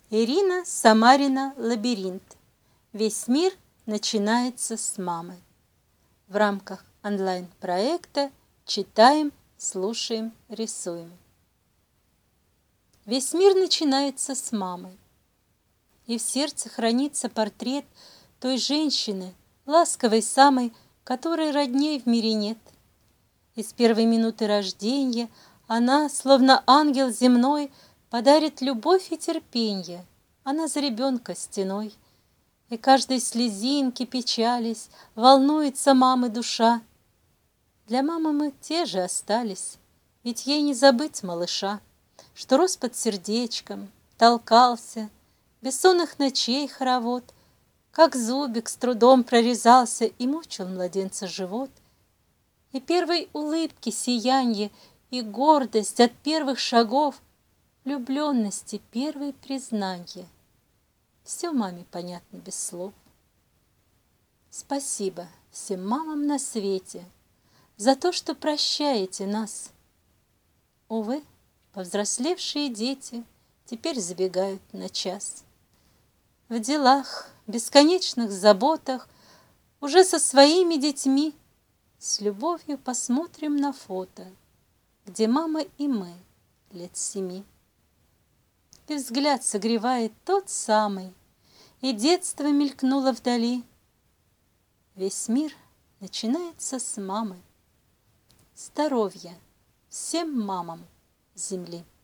Ирина Самарина «Лабиринт». Весь мир начинается с мамы. В рамках онлайн-проекта читаем, слушаем, рисуем. Весь мир начинается с мамы. И в сердце хранится портрет той женщины, ласковой самой, которой родней в мире нет. И с первой минуты рождения она, словно ангел земной, подарит любовь и терпенье. Она за ребенка стеной. И каждой слезинки печались, волнуется мамы душа. Для мамы мы те же остались, ведь ей не забыть малыша, что рос под сердечком, толкался, бессонных ночей хоровод, как зубик с трудом прорезался и мучил младенца живот. И первой улыбки сиянье, и гордость от первых шагов, влюбленности первые признанья. Все маме понятно без слов. Спасибо всем мамам на свете за то, что прощаете нас. Увы, повзрослевшие дети теперь забегают на час. В делах, бесконечных заботах, уже со своими детьми с любовью посмотрим на фото, где мама и мы лет 7. И взгляд согревает тот самый, и детство мелькнуло вдали. Весь мир начинается с мамы. Здоровья всем мамам земли.